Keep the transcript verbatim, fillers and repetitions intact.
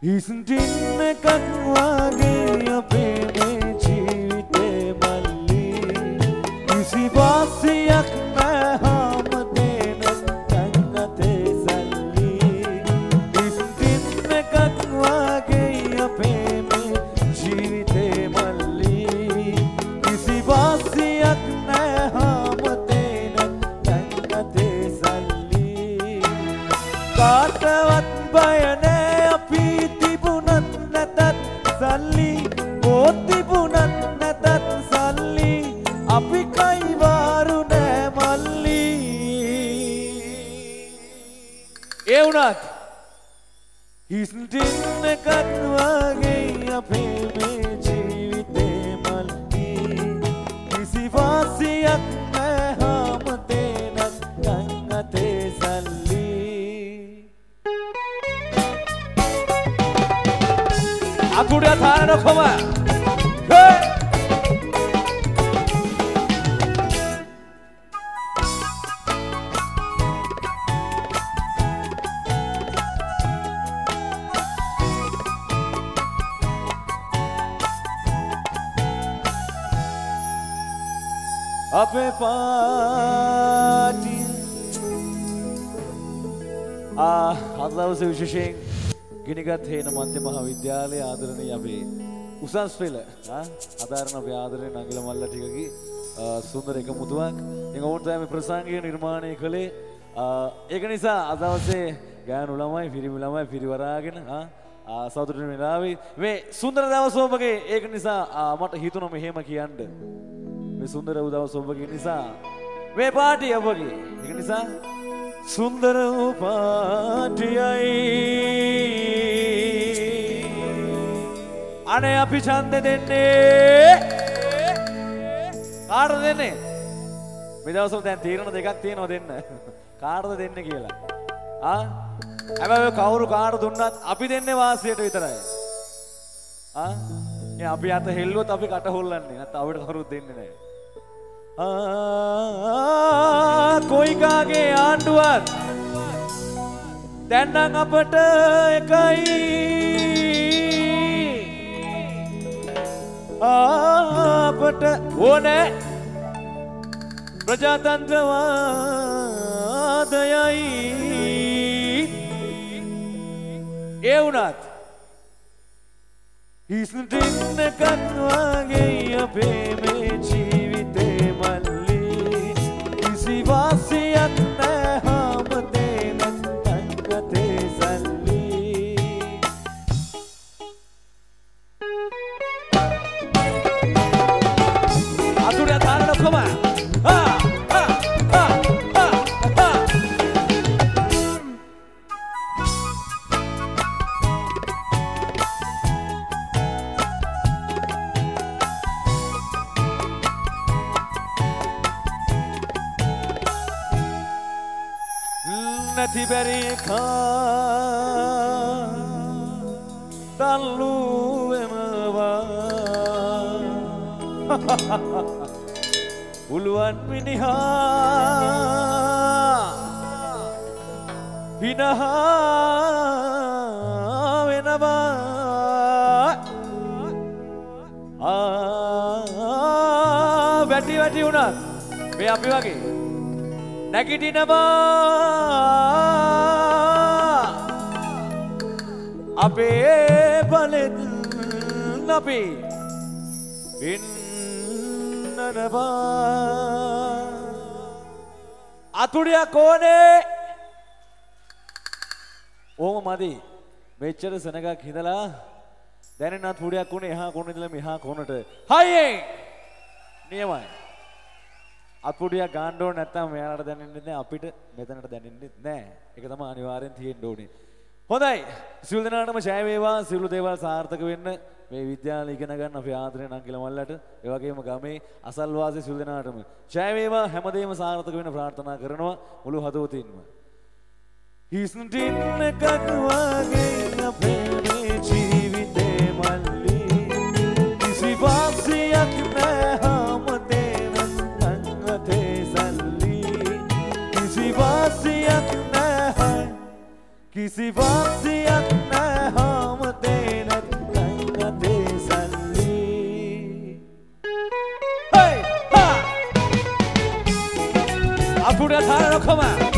හිස්ටින් එකක් වගේ අපේ මේ ජීවිතේ මල්ලි කිසි වාසියක් නෑ හැමදේ නැත්නම් අතේ සල්ලි හිස්ටින් එකක් වගේ අපේ මේ ජීවිතේ මල්ලි කිසි වාසියක් නෑ හැමදේ නැත්නම් අතේ සල්ලි කාටවත් බය නෑ අපි තිබුණත් නැතත් සල්ලි ඕ තිබුණත් නැතත් සල්ලි අපි කයිවාරු නෑ මල්ලි ඒ වුණත් හිස්ටින් එකක් වගේ අපේ මේ ජීවිතේ මල්ලි කිසි වාසියක් නෑ හැමදේ නැත්නම් අතේ සල්ලි Akudia thana koma hey ape party ah adawase visheshen ගිනිගත් හේන මධ්‍ය මහා විද්‍යාලයේ ආදරණීය අපේ උසස් පෙළ ආදාරණ අපේ ආදරණීය නංගිල මල්ලා ටිකගේ සුන්දර එකමුතුවක්. ඉතින් ඔවුන් තමයි ප්‍රසංගය නිර්මාණය කළේ. ඒක නිසා අද දවසේ ගෑනු ළමයි, පිරිමි ළමයි පිරිවරාගෙන සතුටින් වෙලාවේ මේ සුන්දර දවස ඔබගේ. ඒක නිසා මට හිතුණා මෙහෙම කියන්න. මේ සුන්දර දවස ඔබගේ නිසා මේ පාටිය ඔබගේ. ඒක නිසා සුන්දර පාටියයි අනේ අපි ඡන්දෙ දෙන්නේ කාටද දෙන්නේ මේ දවස්වල දැන් තීරණ දෙකක් තියෙනවා දෙන්න කාටද දෙන්නේ කියලා ආ හැබැයි කවුරු කාට දුන්නත් අපි දෙන්නේ වාසියට විතරයි ආ මේ අපි අත හෙල්ලුවොත් අපි කට හොල්ලන්නේ නැත්නම් අපිට කවුරුත් දෙන්නේ නැහැ ආ කොයි කාගේ ආණ්ඩුවත් දැන් නම් අපට එකයි අපට ඕනේ ප්‍රජාතන්ත්‍රවාදයයි ඒ වුණත් හිස්ටින් එකක් වගේ අපේ මේ ජීවිතේ මල්ලි කිසි වාසියක් නෑ හැමදේ නැත්නම් අතේ සල්ලි අතුරිය තාරන කොම ආ ආ ආ ආ නැති බැරි කා තල්ලු වෙනවා උළුවන් මිනිහා හිනහා වෙනවා ආ වැටි වැටි වුණත් මේ අපි වගේ නැගිටිනවා අපේ බලෙත් අපි ඉන්නනවා අතුරියක් ඕනේ ඕම මදි මෙච්චර සෙනගක් හිඳලා දැනෙන අතුරියක් උනේ එහා කොන ඉඳලා මෙහා කොනට හයියෙන් නියමයි අත්පුඩියක් ගන්න ඕනේ නැත්නම් මෙයාලට දැනෙන්නේ නැහැ අපිට මෙතනට දැනෙන්නේ නැහැ. ඒක තමයි අනිවාර්යෙන් තියෙන්න ඕනේ. හොඳයි. සියලු දෙනාටම ජය වේවා. සියලු දේවල් සාර්ථක වෙන්න මේ විද්‍යාලය ඉගෙන ගන්න අපේ ආදරේ නංගිල මල්ලට ඒ වගේම ගමේ අසල්වාසී සියලු දෙනාටම ජය වේවා. හැමදේම සාර්ථක වෙන්න ප්‍රාර්ථනා කරනවා මුළු හදවතින්ම. හිස්ටින් එකක් වගේ අපේ මේ ජීවිතේ මල්ලි කිසි වාසියක් නැහැ හැමදේ නැත්නම් අතේ සල්ලි කිසි වාසියක් නැහැ කිසි වාසියක් නැහැ අත්පුඩිය තාරන ඔක්කොම